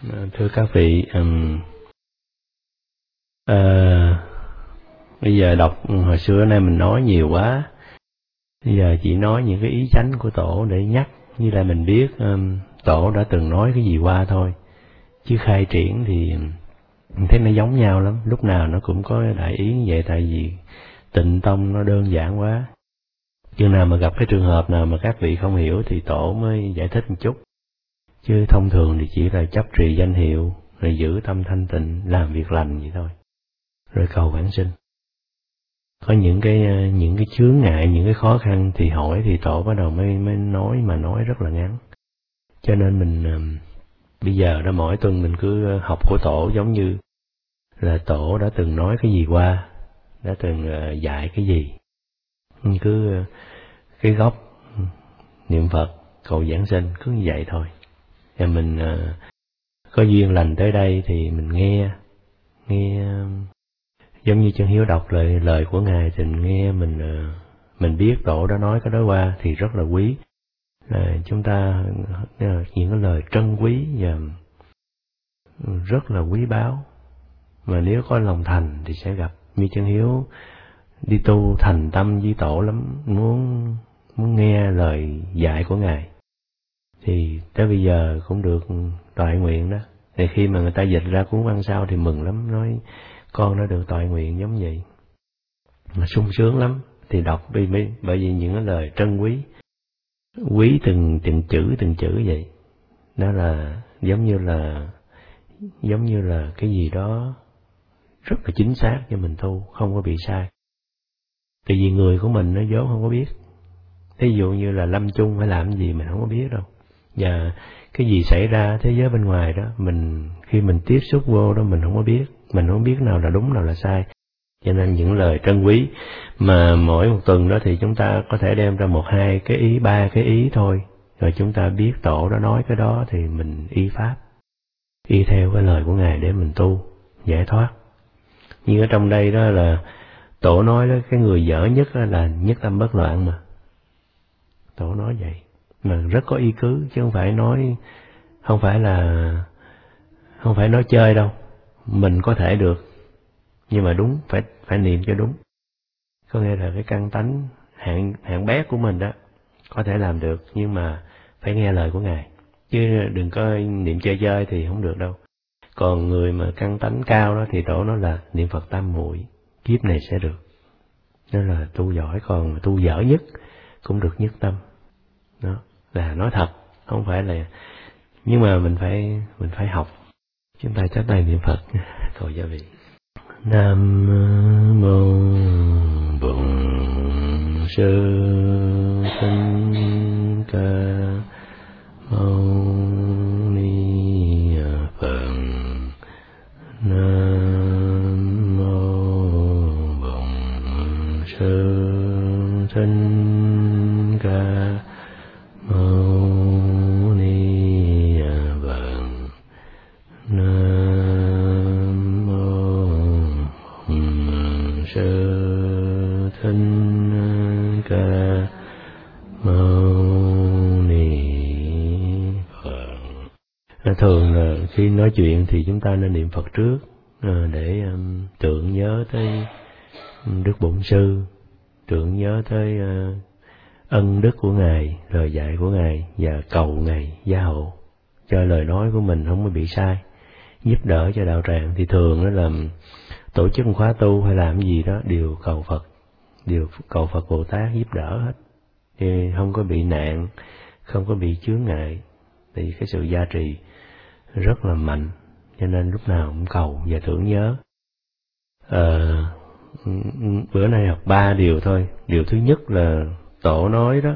Thưa các vị, bây giờ đọc hồi xưa nay mình nói nhiều quá, bây giờ chỉ nói những cái ý chánh của tổ để nhắc, như là mình biết tổ đã từng nói cái gì qua thôi, chứ khai triển thì mình thấy nó giống nhau lắm, lúc nào nó cũng có đại ý như vậy, tại vì tịnh tông nó đơn giản quá. Chừng nào mà gặp cái trường hợp nào mà các vị không hiểu thì tổ mới giải thích một chút, chứ thông thường thì chỉ là chấp trì danh hiệu, rồi giữ tâm thanh tịnh, làm việc lành vậy thôi, rồi cầu vãng sinh. Có những cái chướng ngại, những cái khó khăn thì hỏi thì tổ bắt đầu mới nói, mà nói rất là ngắn. Cho nên mình bây giờ đó mỗi tuần mình cứ học của tổ, giống như là tổ đã từng nói cái gì qua, đã từng dạy cái gì, cứ cái gốc niệm Phật cầu giảng sinh cứ như vậy thôi. Và mình có duyên lành tới đây thì mình nghe giống như Chân Hiếu đọc lời của ngài thì mình nghe, mình biết tổ đã nói cái đó qua thì rất là quý. Chúng ta những cái lời trân quý và rất là quý báu, mà nếu có lòng thành thì sẽ gặp. Như Chân Hiếu đi tu thành tâm với tổ lắm, muốn nghe lời dạy của ngài, thì tới bây giờ cũng được toại nguyện đó. Thì khi mà người ta dịch ra cuốn văn sau thì mừng lắm, nói con đã được toại nguyện giống vậy, mà sung sướng lắm. Thì đọc bởi vì những cái lời trân quý từng chữ vậy, đó là giống như là cái gì đó rất là chính xác cho mình tu, không có bị sai. Tại vì người của mình nó vốn không có biết. Thí dụ như là lâm chung phải làm gì mình không có biết đâu, và cái gì xảy ra thế giới bên ngoài đó, khi mình tiếp xúc vô đó mình không biết nào là đúng nào là sai. Cho nên những lời trân quý mà mỗi một tuần đó thì chúng ta có thể đem ra 1, 2 cái ý, 3 cái ý thôi, rồi chúng ta biết tổ đó nói cái đó thì mình y pháp, y theo cái lời của ngài để mình tu giải thoát. Nhưng ở trong đây đó là tổ nói đó, cái người dở nhất là nhất tâm bất loạn, mà tổ nói vậy mà rất có ý cứ, chứ không phải nói chơi đâu. Mình có thể được, nhưng mà đúng phải niệm cho đúng. Có nghĩa là cái căn tánh hạng bé của mình đó có thể làm được, nhưng mà phải nghe lời của ngài, chứ đừng có niệm chơi chơi thì không được đâu. Còn người mà căn tánh cao đó thì tổ nói là niệm Phật tam muội, kiếp này sẽ được. Đó là tu giỏi, còn tu dở nhất cũng được nhất tâm. Đó là nói thật, không phải là, nhưng mà mình phải học. Chúng ta chắp tay niệm Phật cầu gia vị. Nam mô Bổn Sư Thích Ca Mâu Ni Phật. Nam mô Bổn Sư Thích Ca Mâu Ni Phật. Nam mô Bổn Sư Thích Ca Mâu Ni Phật. Thường là khi nói chuyện thì chúng ta nên niệm Phật trước, để tưởng nhớ tới Đức Bổn Sư, tưởng nhớ tới ân đức của ngài, lời dạy của ngài, và cầu ngài gia hộ cho lời nói của mình không có bị sai, giúp đỡ cho đạo tràng. Thì thường đó là tổ chức một khóa tu hay làm gì đó đều cầu Phật Bồ Tát giúp đỡ hết, thì không có bị nạn, không có bị chướng ngại, thì cái sự gia trì rất là mạnh. Cho nên lúc nào cũng cầu và tưởng nhớ. Bữa nay học 3 điều thôi. Điều thứ nhất là tổ nói đó,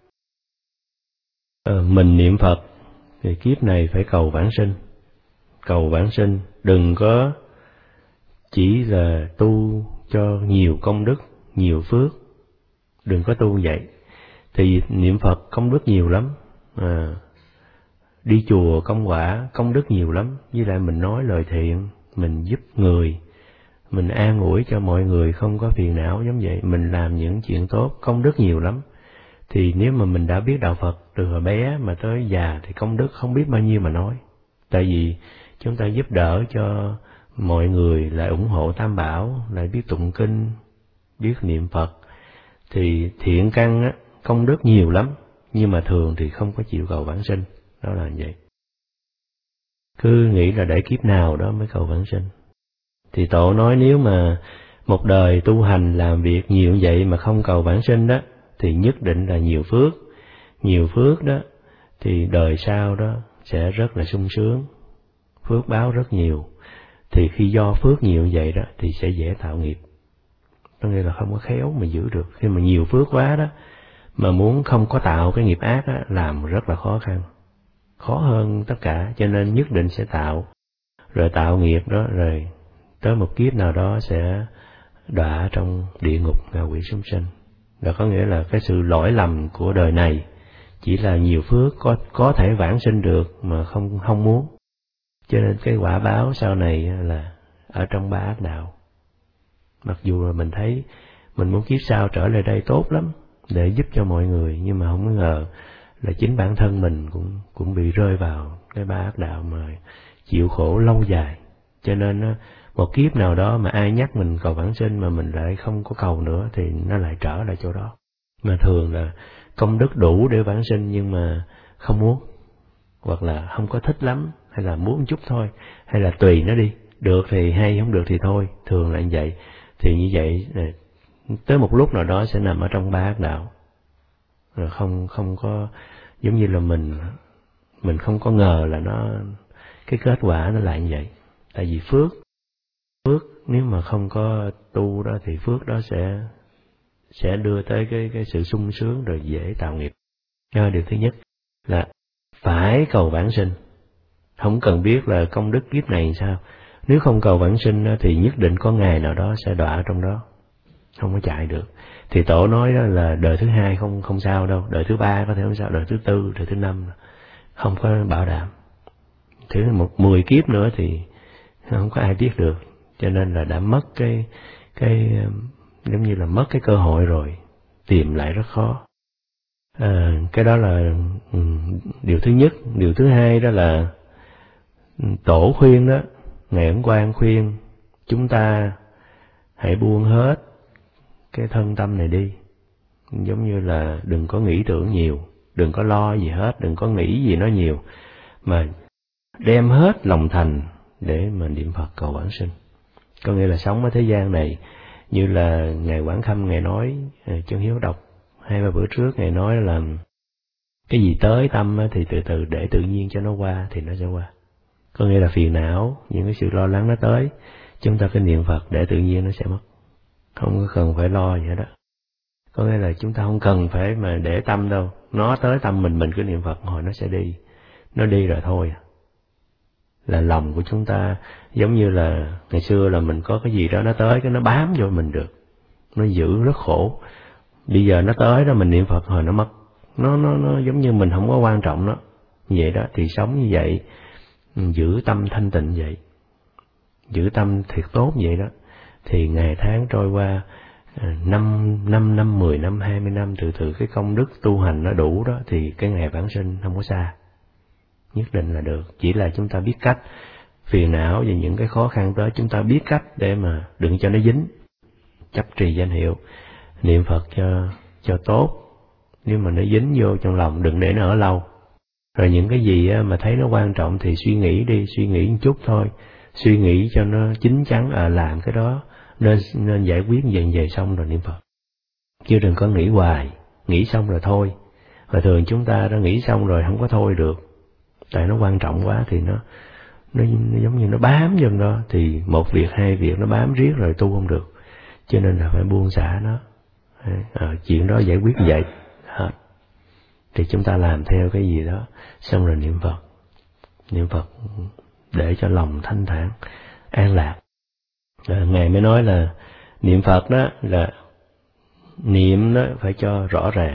mình niệm Phật thì kiếp này phải cầu vãng sinh, đừng có chỉ là tu cho nhiều công đức, nhiều phước, đừng có tu vậy. Thì niệm Phật công đức nhiều lắm, đi chùa công quả công đức nhiều lắm, với lại mình nói lời thiện, mình giúp người, mình an ủi cho mọi người không có phiền não giống vậy, mình làm những chuyện tốt, công đức nhiều lắm. Thì nếu mà mình đã biết đạo Phật từ hồi bé mà tới già thì công đức không biết bao nhiêu mà nói. Tại vì chúng ta giúp đỡ cho mọi người lại ủng hộ Tam Bảo, lại biết tụng kinh, biết niệm Phật, thì thiện căn á, công đức nhiều lắm, nhưng mà thường thì không có chịu cầu vãng sinh. Đó là vậy. Cứ nghĩ là để kiếp nào đó mới cầu vãng sinh. Thì Tổ nói nếu mà một đời tu hành làm việc nhiều vậy mà không cầu vãng sinh đó, thì nhất định là nhiều phước. Nhiều phước đó thì đời sau đó sẽ rất là sung sướng, phước báo rất nhiều. Thì khi do phước nhiều vậy đó thì sẽ dễ tạo nghiệp. Có nghĩa là không có khéo mà giữ được. Khi mà nhiều phước quá đó, mà muốn không có tạo cái nghiệp ác á, làm rất là khó khăn, khó hơn tất cả. Cho nên nhất định sẽ tạo, rồi tạo nghiệp đó, rồi tới một kiếp nào đó sẽ đọa trong địa ngục, ngạ quỷ súc sanh. Đó có nghĩa là cái sự lỗi lầm của đời này chỉ là nhiều phước có thể vãng sinh được mà không muốn. Cho nên cái quả báo sau này là ở trong ba ác đạo. Mặc dù là mình thấy mình muốn kiếp sau trở lại đây tốt lắm để giúp cho mọi người, nhưng mà không ngờ là chính bản thân mình cũng bị rơi vào cái ba ác đạo mà chịu khổ lâu dài. Cho nên một kiếp nào đó mà ai nhắc mình cầu vãng sinh mà mình lại không có cầu nữa thì nó lại trở lại chỗ đó. Mà thường là công đức đủ để vãng sinh nhưng mà không muốn, hoặc là không có thích lắm, hay là muốn chút thôi, hay là tùy nó đi, được thì hay, không được thì thôi, thường là như vậy. Thì như vậy tới một lúc nào đó sẽ nằm ở trong ba ác đạo, rồi không có, giống như là mình không có ngờ là cái kết quả nó lại như vậy. Tại vì phước nếu mà không có tu đó thì phước đó sẽ đưa tới cái sự sung sướng rồi dễ tạo nghiệp. Điều thứ nhất là phải cầu vãng sinh, không cần biết là công đức kiếp này sao. Nếu không cầu vãng sinh thì nhất định có ngày nào đó sẽ đọa ở trong đó, không có chạy được. Thì Tổ nói đó là đời thứ hai không sao đâu, đời thứ ba có thể không sao, đời thứ tư, đời thứ năm không có bảo đảm. Thứ 10 kiếp nữa thì không có ai biết được. Cho nên là đã mất cái giống như là mất cái cơ hội rồi, tìm lại rất khó. Cái đó là điều thứ nhất. Điều thứ hai đó là Tổ khuyên đó, Ngài Ấn Quang khuyên chúng ta hãy buông hết cái thân tâm này đi. Giống như là đừng có nghĩ tưởng nhiều, đừng có lo gì hết, đừng có nghĩ gì nó nhiều, mà đem hết lòng thành để mà niệm Phật cầu vãng sinh. Có nghĩa là sống ở thế gian này, như là Ngài Quảng Khâm Ngài nói, Chân Hiếu đọc 2-3 bữa trước, Ngài nói là cái gì tới tâm thì từ từ để tự nhiên cho nó qua thì nó sẽ qua. Có nghĩa là phiền não, những cái sự lo lắng nó tới, chúng ta cứ niệm Phật để tự nhiên nó sẽ mất, không có cần phải lo gì hết đó. Có nghĩa là chúng ta không cần phải mà để tâm đâu, nó tới tâm mình cứ niệm Phật hồi nó sẽ đi, nó đi rồi thôi. Là lòng của chúng ta giống như là ngày xưa là mình có cái gì đó nó tới, cái nó bám vô mình được, nó giữ rất khổ. Bây giờ nó tới đó mình niệm Phật hồi nó mất, nó giống như mình không có quan trọng nó. Vậy đó thì sống như vậy, giữ tâm thanh tịnh vậy, giữ tâm thiệt tốt vậy đó, thì ngày tháng trôi qua 5 năm, 10 năm, 20 năm, từ cái công đức tu hành nó đủ đó, thì cái ngày vãng sinh không có xa, nhất định là được. Chỉ là chúng ta biết cách, phiền não và những cái khó khăn tới chúng ta biết cách để mà đừng cho nó dính. Chấp trì danh hiệu, niệm Phật cho tốt. Nếu mà nó dính vô trong lòng đừng để nó ở lâu. Rồi những cái gì mà thấy nó quan trọng thì suy nghĩ đi, suy nghĩ một chút thôi, suy nghĩ cho nó chín chắn, làm cái đó nên giải quyết về xong rồi niệm Phật. Chứ đừng có nghĩ hoài, nghĩ xong rồi thôi. Và thường chúng ta đã nghĩ xong rồi không có thôi được, tại nó quan trọng quá thì nó giống như nó bám vô đó, thì một việc hai việc nó bám riết rồi tu không được. Cho nên là phải buông xả nó. Chuyện đó giải quyết vậy thì chúng ta làm theo cái gì đó, xong rồi niệm Phật để cho lòng thanh thản an lạc. Ngài mới nói là niệm Phật đó là niệm đó phải cho rõ ràng,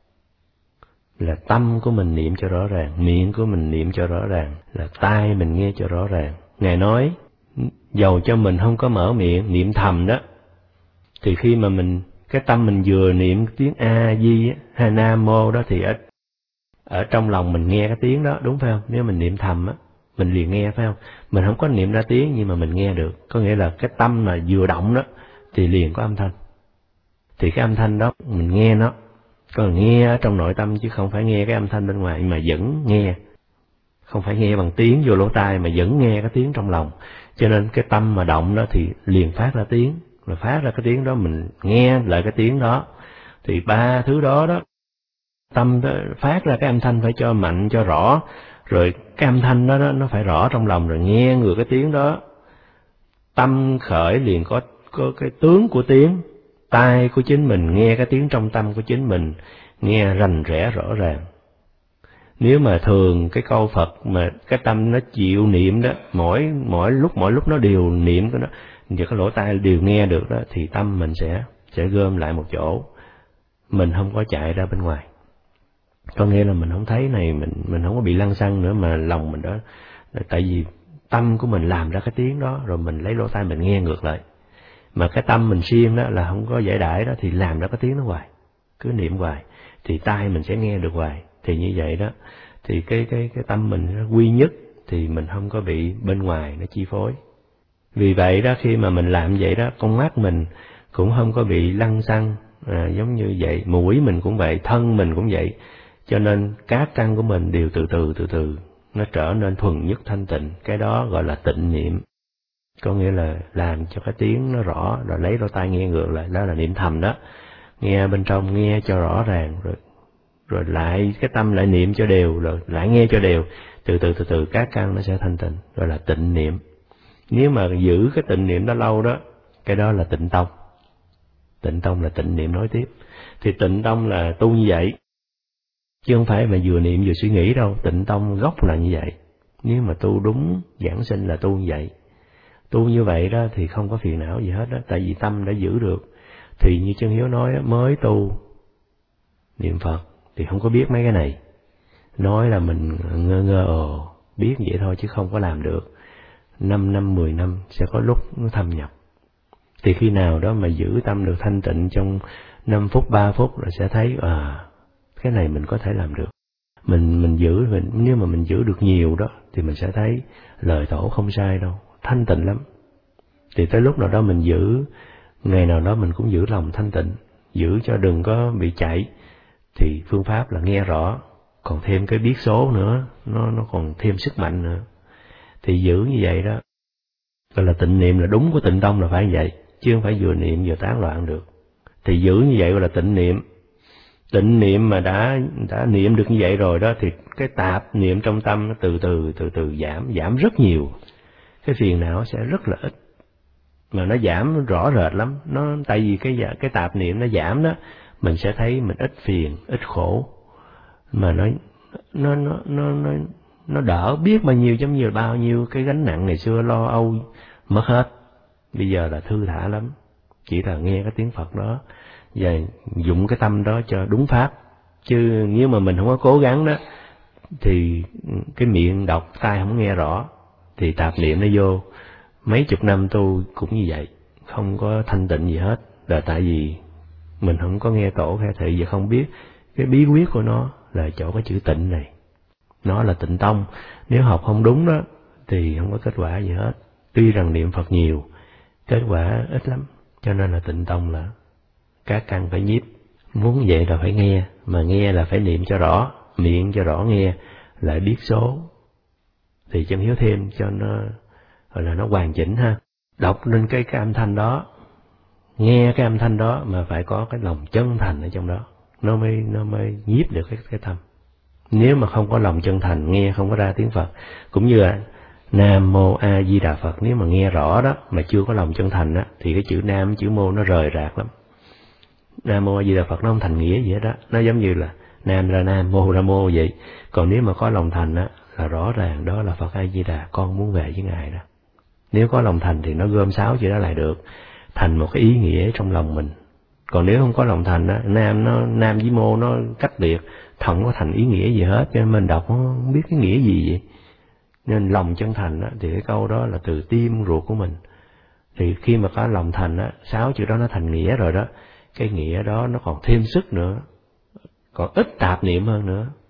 là tâm của mình niệm cho rõ ràng, miệng của mình niệm cho rõ ràng, là tai mình nghe cho rõ ràng. Ngài nói dầu cho mình không có mở miệng niệm thầm đó, thì khi mà cái tâm mình vừa niệm tiếng A Di hay Nam Mô đó, thì ở trong lòng mình nghe cái tiếng đó, đúng phải không? Nếu mình niệm thầm á, mình liền nghe, phải không? Mình không có niệm ra tiếng nhưng mà mình nghe được, có nghĩa là cái tâm mà vừa động đó thì liền có âm thanh. Thì cái âm thanh đó mình nghe nó, còn nghe ở trong nội tâm chứ không phải nghe cái âm thanh bên ngoài, mà vẫn nghe, không phải nghe bằng tiếng vô lỗ tai mà vẫn nghe cái tiếng trong lòng. Cho nên cái tâm mà động đó thì liền phát ra tiếng, rồi phát ra cái tiếng đó mình nghe lại cái tiếng đó. Thì ba thứ đó đó, tâm đó, phát ra cái âm thanh phải cho mạnh cho rõ, rồi cái âm thanh đó nó phải rõ trong lòng, rồi nghe ngược cái tiếng đó. Tâm khởi liền có cái tướng của tiếng, tai của chính mình nghe cái tiếng trong tâm của chính mình, nghe rành rẽ rõ ràng. Nếu mà thường cái câu Phật mà cái tâm nó chịu niệm đó, mỗi lúc nó đều niệm của nó, và cái lỗ tai đều nghe được đó, thì tâm mình sẽ gom lại một chỗ, mình không có chạy ra bên ngoài. Có nghĩa là mình không thấy này, mình không có bị lăng xăng nữa, mà lòng mình đó, tại vì tâm của mình làm ra cái tiếng đó, rồi mình lấy lỗ tai mình nghe ngược lại. Mà cái tâm mình siêng đó là không có giải đãi đó, thì làm ra cái tiếng nó hoài, cứ niệm hoài, thì tai mình sẽ nghe được hoài. Thì như vậy đó, thì cái tâm mình nó quy nhất, thì mình không có bị bên ngoài nó chi phối. Vì vậy đó, khi mà mình làm vậy đó, con mắt mình cũng không có bị lăng xăng, giống như vậy, mũi mình cũng vậy, thân mình cũng vậy. Cho nên các căn của mình đều từ từ nó trở nên thuần nhất thanh tịnh. Cái đó gọi là tịnh niệm, có nghĩa là làm cho cái tiếng nó rõ, rồi lấy lỗ tai nghe ngược lại, đó là niệm thầm đó. Nghe bên trong nghe cho rõ ràng, rồi lại cái tâm lại niệm cho đều, rồi lại nghe cho đều, từ từ các căn nó sẽ thanh tịnh, gọi là tịnh niệm. Nếu mà giữ cái tịnh niệm đó lâu đó, cái đó là tịnh tông. Tịnh tông là tịnh niệm nối tiếp. Thì tịnh tông là tu như vậy, chứ không phải mà vừa niệm vừa suy nghĩ đâu. Tịnh tông gốc là như vậy. Nếu mà tu đúng giảng sinh là tu như vậy. Tu như vậy đó thì không có phiền não gì hết đó, tại vì tâm đã giữ được. Thì như Chân Hiếu nói đó, mới tu niệm Phật thì không có biết mấy cái này. Nói là mình ngơ biết vậy thôi chứ không có làm được. 5 năm, 10 năm sẽ có lúc nó thâm nhập. Thì khi nào đó mà giữ tâm được thanh tịnh trong 5 phút, 3 phút rồi sẽ thấy cái này mình có thể làm được. Mình giữ, nếu mà mình giữ được nhiều đó thì mình sẽ thấy lời Tổ không sai đâu, thanh tịnh lắm. Thì tới lúc nào đó mình giữ, ngày nào đó mình cũng giữ lòng thanh tịnh, giữ cho đừng có bị chạy. Thì phương pháp là nghe rõ, còn thêm cái biết số nữa, nó còn thêm sức mạnh nữa. Thì giữ như vậy đó, gọi là tịnh niệm, là đúng của tịnh tông là phải vậy, chứ không phải vừa niệm vừa tán loạn được. Thì giữ như vậy gọi là tịnh niệm. Tịnh niệm mà đã niệm được như vậy rồi đó, thì cái tạp niệm trong tâm nó từ từ giảm rất nhiều. Cái phiền não sẽ rất là ít, mà nó giảm rõ rệt lắm. Tại vì cái tạp niệm nó giảm đó, mình sẽ thấy mình ít phiền, ít khổ, mà nó đỡ biết bao nhiêu, giống như bao nhiêu cái gánh nặng ngày xưa lo âu mất hết. Bây giờ là thư thả lắm, chỉ là nghe cái tiếng Phật đó và dụng cái tâm đó cho đúng pháp. Chứ nếu mà mình không có cố gắng đó, thì cái miệng đọc, tai không nghe rõ, thì tạp niệm nó vô. Mấy chục năm tu cũng như vậy, không có thanh tịnh gì hết, là tại vì mình không có nghe Tổ khai thị và không biết cái bí quyết của nó là chỗ cái chữ tịnh này. Nó là tịnh tông, nếu học không đúng đó thì không có kết quả gì hết. Tuy rằng niệm Phật nhiều, kết quả ít lắm. Cho nên là tịnh tông là các căn phải nhiếp. Muốn vậy là phải nghe, mà nghe là phải niệm cho rõ, miệng cho rõ nghe, lại biết số. Thì Chân Hiếu thêm cho nó gọi là nó hoàn chỉnh ha. Đọc lên cái âm thanh đó, nghe cái âm thanh đó mà phải có cái lòng chân thành ở trong đó, nó mới nhiếp được cái tâm. Nếu mà không có lòng chân thành, nghe không có ra tiếng Phật. Cũng như là Nam Mô A Di Đà Phật, nếu mà nghe rõ đó mà chưa có lòng chân thành á, thì cái chữ Nam, chữ Mô nó rời rạc lắm. Nam Mô A Di Đà Phật nó không thành nghĩa gì hết đó, nó giống như là Nam ra Nam, Mô ra Mô vậy. Còn nếu mà có lòng thành á, là rõ ràng đó là Phật A Di Đà, con muốn về với Ngài đó. Nếu có lòng thành thì nó gom 6 chữ đó lại được, thành một cái ý nghĩa trong lòng mình. Còn nếu không có lòng thành á, Nam với Mô nó cách biệt, không có thành ý nghĩa gì hết, cho nên mình đọc không biết cái nghĩa gì vậy. Nên lòng chân thành á, thì cái câu đó là từ tim ruột của mình. Thì khi mà có lòng thành á, 6 chữ đó nó thành nghĩa rồi đó, cái nghĩa đó nó còn thêm sức nữa, còn ít tạp niệm hơn nữa.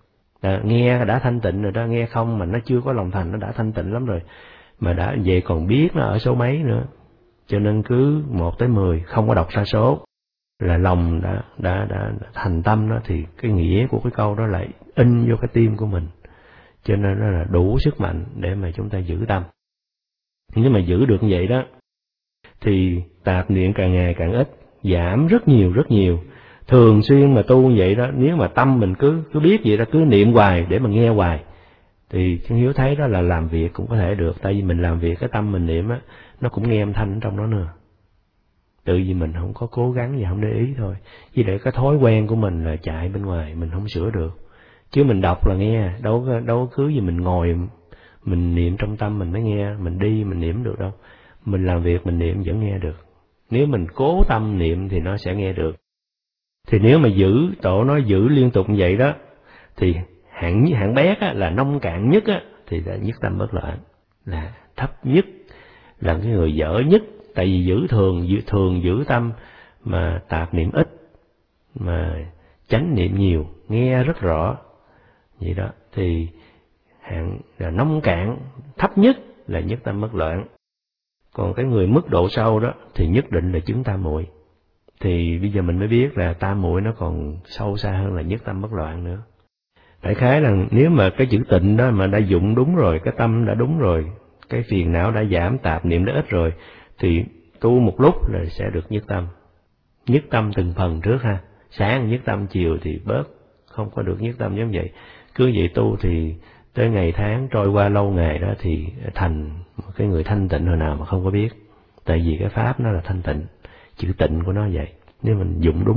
Nghe đã thanh tịnh rồi đó, nghe không mà nó chưa có lòng thành nó đã thanh tịnh lắm rồi, mà đã về còn biết nó ở số mấy nữa. Cho nên cứ 1 tới 10 không có đọc sa số là lòng đã thành tâm đó, thì cái nghĩa của cái câu đó lại in vô cái tim của mình, cho nên nó là đủ sức mạnh để mà chúng ta giữ tâm. Nếu mà giữ được như vậy đó thì tạp niệm càng ngày càng ít, giảm rất nhiều. Thường xuyên mà tu như vậy đó, nếu mà tâm mình cứ biết vậy đó, cứ niệm hoài để mà nghe hoài, thì Chân Hiếu thấy đó là làm việc cũng có thể được. Tại vì mình làm việc cái tâm mình niệm á, nó cũng nghe âm thanh ở trong đó nữa. Tự vì mình không có cố gắng và không để ý thôi. Vì để cái thói quen của mình là chạy bên ngoài, mình không sửa được. Chứ mình đọc là nghe, đâu cứ gì mình ngồi mình niệm trong tâm mình mới nghe, mình đi mình niệm được đâu. Mình làm việc mình niệm vẫn nghe được. Nếu mình cố tâm niệm thì nó sẽ nghe được. Thì nếu mà tổ nói giữ liên tục như vậy đó, thì hạng bét á, là nông cạn nhất á, thì là nhất tâm bất loạn, là thấp nhất, là cái người dở nhất. Tại vì thường giữ tâm mà tạp niệm ít, mà chánh niệm nhiều, nghe rất rõ vậy đó, thì hạng là nông cạn, thấp nhất là nhất tâm bất loạn. Còn cái người mức độ sâu đó thì nhất định là chứng tam muội. Thì bây giờ mình mới biết là tam muội nó còn sâu xa hơn là nhất tâm bất loạn nữa. Đại khái là nếu mà cái chữ tịnh đó mà đã dụng đúng rồi, cái tâm đã đúng rồi, cái phiền não đã giảm, tạp niệm đã ít rồi, thì tu một lúc là sẽ được nhất tâm. Nhất tâm từng phần trước ha, sáng nhất tâm, chiều thì bớt, không có được nhất tâm giống vậy. Cứ vậy tu thì tới ngày tháng trôi qua lâu ngày đó thì thành một cái người thanh tịnh hồi nào mà không có biết. Tại vì cái pháp nó là thanh tịnh, chữ tịnh của nó vậy. Nếu mình dụng đúng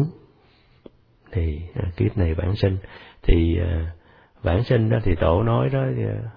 thì kiếp này vãng sinh. Thì vãng sinh đó thì tổ nói đó,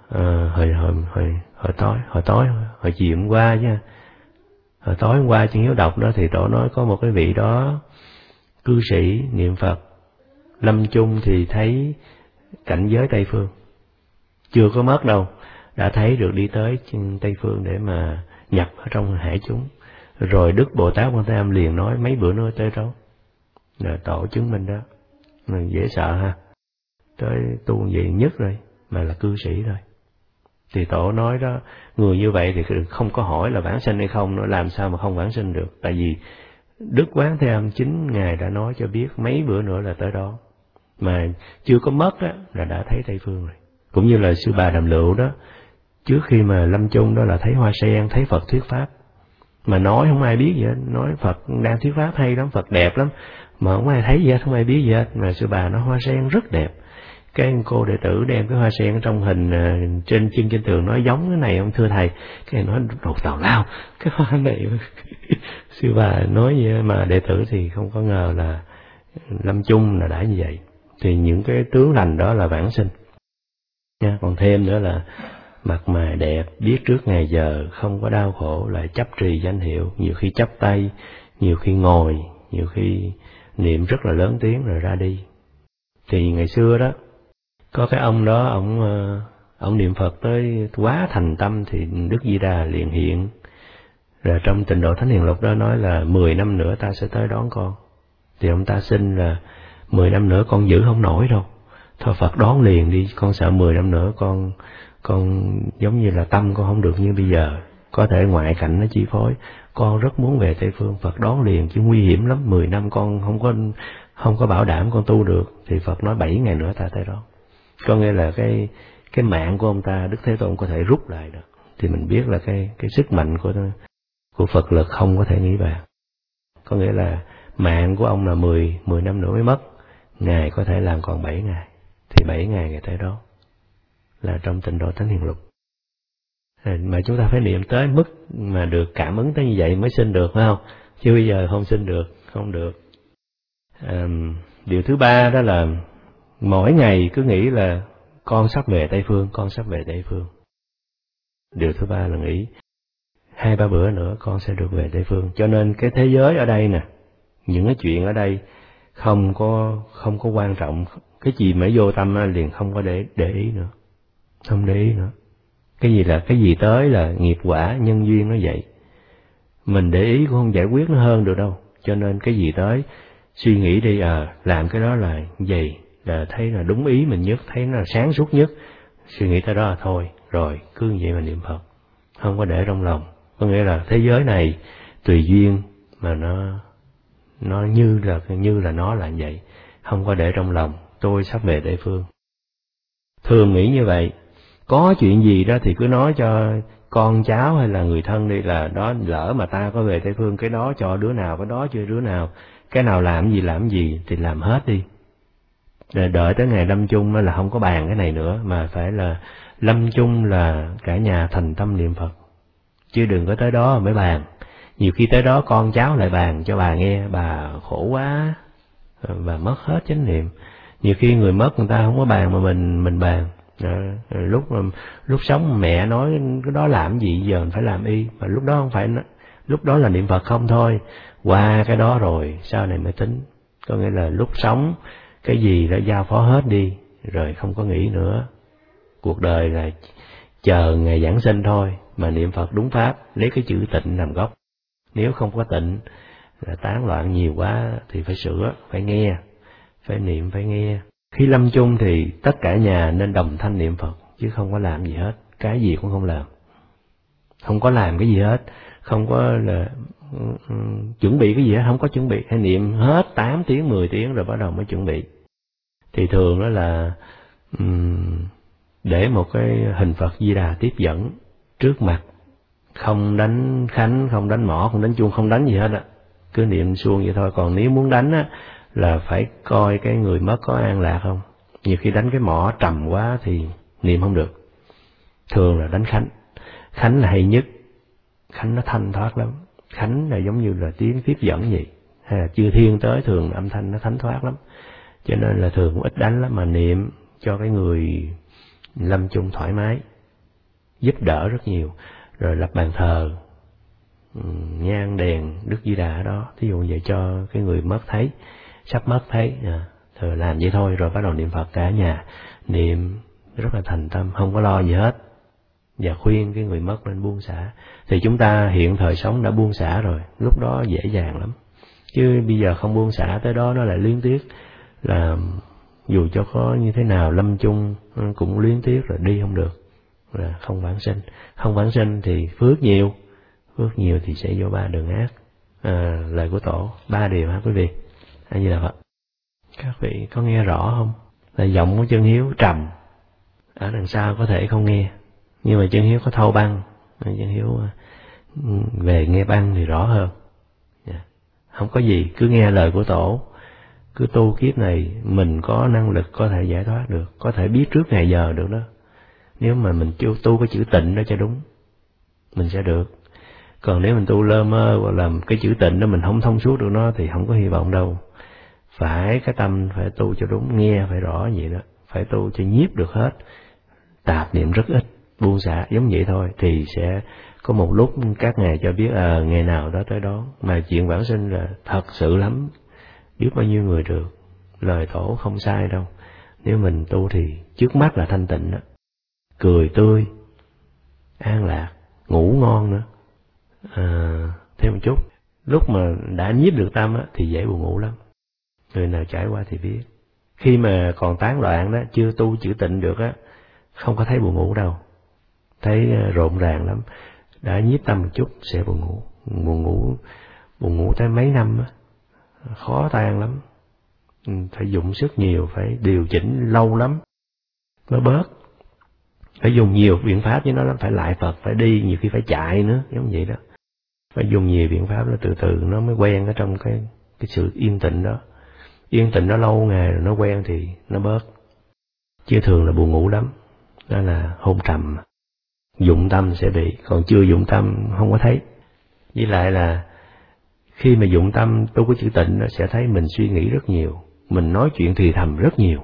hồi chiều hôm qua chứ, hồi tối hôm qua Chân Hiếu đọc đó, thì tổ nói có một cái vị đó cư sĩ niệm Phật lâm chung thì thấy cảnh giới Tây Phương, chưa có mất đâu, đã thấy được đi tới Tây Phương để mà nhập ở trong hải chúng. Rồi Đức Bồ Tát Quan Thế Âm liền nói mấy bữa nữa tới đó, là tổ chứng minh đó. Dễ sợ ha, tới tu vậy nhất rồi mà là cư sĩ rồi. Thì tổ nói đó, người như vậy thì không có hỏi là vãng sinh hay không nữa, làm sao mà không vãng sinh được. Tại vì Đức Quán Thế Âm chính Ngài đã nói cho biết mấy bữa nữa là tới đó, mà chưa có mất á, là đã thấy Tây Phương rồi. Cũng như là Sư Bà Đàm Lựu đó, trước khi mà lâm chung đó là thấy hoa sen, thấy Phật thuyết pháp, mà nói không ai biết gì hết, nói Phật đang thuyết pháp hay lắm, Phật đẹp lắm, mà không ai thấy gì hết, không ai biết gì hết. Mà Sư Bà nói hoa sen rất đẹp. Cái cô đệ tử đem cái hoa sen trong hình trên trên tường nói giống cái này không thưa thầy, cái nói đồ tào lao cái hoa này. Sư Bà nói vậy mà đệ tử thì không có ngờ là lâm chung là đã như vậy. Thì những cái tướng lành đó là vãng sinh nha. Còn thêm nữa là mặt mày đẹp, biết trước ngày giờ, không có đau khổ, lại chấp trì danh hiệu, nhiều khi chắp tay, nhiều khi ngồi, nhiều khi niệm rất là lớn tiếng rồi ra đi. Thì ngày xưa đó có cái ông đó, ông niệm Phật tới quá thành tâm thì Đức Di Đà liền hiện. Rồi trong Tịnh Độ Thánh Hiền Lục đó nói là 10 năm nữa ta sẽ tới đón con. Thì ông ta xin là 10 năm nữa con giữ không nổi đâu, thôi Phật đón liền đi, con sợ 10 năm nữa con giống như là tâm con không được như bây giờ, có thể ngoại cảnh nó chi phối, con rất muốn về Tây Phương, Phật đón liền chứ nguy hiểm lắm, 10 năm con không có bảo đảm con tu được. Thì Phật nói 7 ngày nữa ta tới đó. Có nghĩa là cái mạng của ông ta Đức Thế Tôn có thể rút lại được. Thì mình biết là cái sức mạnh của Phật lực không có thể nghĩ bàn. Có nghĩa là mạng của ông là 10 năm nữa mới mất, Ngài có thể làm còn 7 ngày, thì 7 ngày Ngài tới đó, là trong Tịnh Độ Thánh Hiền Lục. Mà chúng ta phải niệm tới mức mà được cảm ứng tới như vậy mới sinh được, phải không? Chứ bây giờ không sinh được, không được. Điều thứ ba đó là mỗi ngày cứ nghĩ là con sắp về Tây Phương, con sắp về Tây Phương. Điều thứ ba là nghĩ 2-3 bữa nữa con sẽ được về Tây Phương. Cho nên cái thế giới ở đây nè, những cái chuyện ở đây không có quan trọng. Cái gì mà vô tâm liền không có để ý nữa, không để ý nữa. Cái gì tới là nghiệp quả nhân duyên nó vậy, mình để ý cũng không giải quyết nó hơn được đâu. Cho nên cái gì tới suy nghĩ đi, làm cái đó là gì, là thấy là đúng ý mình nhất, thấy nó là sáng suốt nhất, suy nghĩ tới đó là thôi, rồi cứ như vậy mà niệm Phật, không có để trong lòng. Có nghĩa là thế giới này tùy duyên mà nó như là nó là vậy, không có để trong lòng tôi sắp về Tây Phương. Thường nghĩ như vậy, có chuyện gì đó thì cứ nói cho con cháu hay là người thân đi, là đó lỡ mà ta có về Tây Phương, cái đó cho đứa nào, cái đó cho đứa nào, cái nào làm gì thì làm hết đi. Rồi đợi tới ngày lâm chung là không có bàn cái này nữa, mà phải là lâm chung là cả nhà thành tâm niệm Phật, chứ đừng có tới đó mới bàn. Nhiều khi tới đó con cháu lại bàn cho bà nghe, bà khổ quá, bà mất hết chánh niệm. Nhiều khi người mất người ta không có bàn mà mình bàn. Lúc sống mẹ nói cái đó làm gì, giờ mình phải làm y, mà lúc đó không phải, lúc đó là niệm Phật không thôi, qua cái đó rồi sau này mới tính. Có nghĩa là lúc sống cái gì đã giao phó hết đi, rồi không có nghĩ nữa. Cuộc đời là chờ ngày giảng sinh thôi, mà niệm Phật đúng pháp, lấy cái chữ tịnh làm gốc. Nếu không có tịnh là tán loạn nhiều quá thì phải sửa, phải nghe, phải niệm, phải nghe. Khi lâm chung thì tất cả nhà nên đồng thanh niệm Phật, chứ không có làm gì hết, cái gì cũng không làm. Không có làm cái gì hết, không có là chuẩn bị cái gì hết, không có chuẩn bị, hay niệm hết 8 tiếng, 10 tiếng rồi bắt đầu mới chuẩn bị. Thì thường đó là để một cái hình Phật Di Đà tiếp dẫn trước mặt, không đánh khánh, không đánh mõ, không đánh chuông, không đánh gì hết á, cứ niệm suông vậy thôi. Còn nếu muốn đánh á là phải coi cái người mất có an lạc không. Nhiều khi đánh cái mõ trầm quá thì niệm không được. Thường là đánh khánh, khánh là hay nhất, khánh nó thanh thoát lắm. Khánh là giống như là tiếng tiếp dẫn vậy, hay là chư thiên tới, thường âm thanh nó thanh thoát lắm, cho nên là thường cũng ít đánh lắm, mà niệm cho cái người lâm chung thoải mái, giúp đỡ rất nhiều. Rồi lập bàn thờ, nhang đèn Đức Di Đà ở đó, thí dụ vậy cho cái người mất thấy, sắp mất thấy, rồi làm vậy thôi, rồi bắt đầu niệm Phật cả nhà, niệm rất là thành tâm, không có lo gì hết, và khuyên cái người mất nên buông xả. Thì chúng ta hiện thời sống đã buông xả rồi, lúc đó dễ dàng lắm. Chứ bây giờ không buông xả, tới đó nó lại luyến tiếc, là dù cho có như thế nào lâm chung cũng luyến tiếc, rồi đi không được, là không vãng sinh. Không vãng sinh thì phước nhiều thì sẽ vô ba đường ác. Lời của Tổ 3 điều hả quý vị? Hay như là Phật? Các vị có nghe rõ không? Là giọng của chân hiếu trầm, ở đằng sau có thể không nghe, nhưng mà chân hiếu có thâu băng, chân hiếu về nghe băng thì rõ hơn. Không có gì, cứ nghe lời của Tổ, cứ tu kiếp này mình có năng lực có thể giải thoát được, có thể biết trước ngày giờ được đó. Nếu mà mình tu cái chữ tịnh đó cho đúng, mình sẽ được. Còn nếu mình tu lơ mơ hoặc làm cái chữ tịnh đó mình không thông suốt được nó thì không có hy vọng đâu. Phải cái tâm phải tu cho đúng, nghe phải rõ vậy đó, phải tu cho nhiếp được hết, tạp niệm rất ít, buông xả giống vậy thôi, thì sẽ có một lúc các ngài cho biết ngày nào đó tới đó. Mà chuyện vãng sinh là thật sự lắm, biết bao nhiêu người được, lời Tổ không sai đâu. Nếu mình tu thì trước mắt là thanh tịnh đó, cười tươi, an lạc, ngủ ngon nữa. Thêm một chút, lúc mà đã nhiếp được tâm á, thì dễ buồn ngủ lắm. Người nào trải qua thì biết. Khi mà còn tán loạn đó, chưa tu chữ tịnh được á, không có thấy buồn ngủ đâu, thấy rộn ràng lắm. Đã nhiếp tâm một chút sẽ buồn ngủ, buồn ngủ tới mấy năm á, khó tan lắm. Phải dùng sức nhiều, phải điều chỉnh lâu lắm mới bớt. Phải dùng nhiều biện pháp với nó lắm, phải lại Phật, phải đi, nhiều khi phải chạy nữa, giống vậy đó. Phải dùng nhiều biện pháp đó, từ từ nó mới quen ở trong cái sự yên tĩnh đó. Yên tĩnh nó lâu ngày rồi nó quen thì nó bớt. Chứ thường là buồn ngủ lắm, đó là hôn trầm. Dụng tâm sẽ bị, còn chưa dụng tâm không có thấy. Với lại là khi mà dụng tâm tu cái chữ tịnh nó sẽ thấy mình suy nghĩ rất nhiều, mình nói chuyện thì thầm rất nhiều,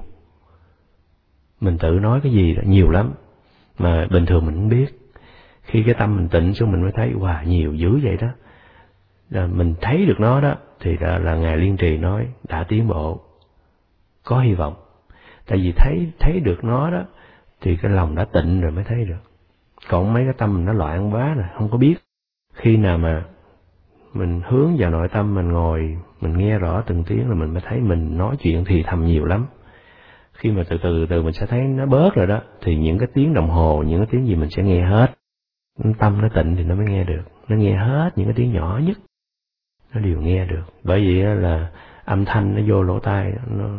mình tự nói cái gì đó nhiều lắm mà bình thường mình không biết. Khi cái tâm mình tịnh xuống mình mới thấy wow, nhiều dữ vậy đó. Là mình thấy được nó đó thì là Ngài Liên Trì nói đã tiến bộ, có hy vọng. Tại vì thấy được nó đó thì cái lòng đã tịnh rồi mới thấy được. Còn mấy cái tâm mình nó loạn quá là không có biết. Khi nào mà mình hướng vào nội tâm, mình ngồi mình nghe rõ từng tiếng là mình mới thấy mình nói chuyện thì thầm nhiều lắm. Khi mà từ từ mình sẽ thấy nó bớt rồi đó, thì những cái tiếng đồng hồ, những cái tiếng gì mình sẽ nghe hết. Tâm nó tịnh thì nó mới nghe được, nó nghe hết những cái tiếng nhỏ nhất, nó đều nghe được. Bởi vì là âm thanh nó vô lỗ tai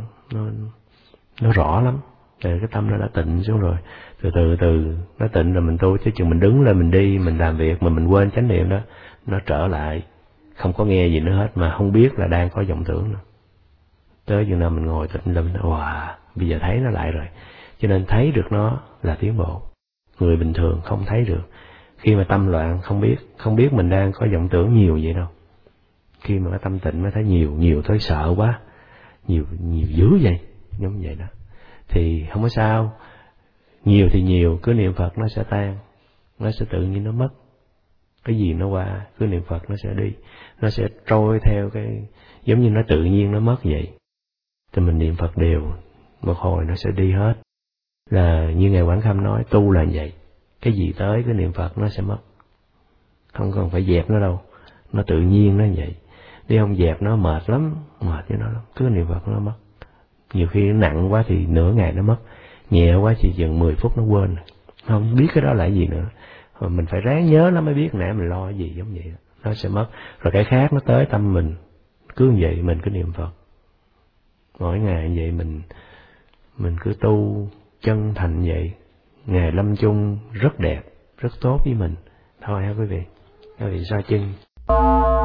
nó rõ lắm. Rồi cái tâm nó đã tịnh xuống rồi, từ nó tịnh rồi mình tu, chứ chừng mình đứng lên mình đi, mình làm việc mà mình quên chánh niệm đó, nó trở lại không có nghe gì nữa hết, mà không biết là đang có vọng tưởng nữa. Tới chừng nào mình ngồi tịnh lên, wow, bây giờ thấy nó lại rồi. Cho nên thấy được nó là tiến bộ. Người bình thường không thấy được. Khi mà tâm loạn không biết mình đang có vọng tưởng nhiều vậy đâu. Khi mà cái tâm tịnh mới thấy nhiều tới sợ quá, nhiều dữ vậy, giống vậy đó. Thì không có sao, nhiều thì nhiều, cứ niệm Phật nó sẽ tan, nó sẽ tự nhiên nó mất. Cái gì nó qua, cứ niệm Phật nó sẽ đi, nó sẽ trôi theo cái, giống như nó tự nhiên nó mất vậy. Thì mình niệm Phật đều, một hồi nó sẽ đi hết. Là như Ngài Quảng Khâm nói, tu là vậy. Cái gì tới cái niệm Phật nó sẽ mất. Không cần phải dẹp nó đâu, nó tự nhiên nó vậy. Đi không dẹp nó mệt lắm, mệt với nó lắm, cứ niệm Phật nó mất. Nhiều khi nó nặng quá thì nửa ngày nó mất, nhẹ quá chỉ chừng 10 phút nó quên, không biết cái đó là gì nữa. Rồi mình phải ráng nhớ nó mới biết nãy mình lo cái gì, giống vậy. Nó sẽ mất. Rồi cái khác nó tới tâm mình, cứ như vậy mình cứ niệm Phật. Mỗi ngày như vậy mình cứ tu chân thành vậy. Ngày lâm chung rất đẹp, rất tốt với mình. Thôi ha quý vị so chân.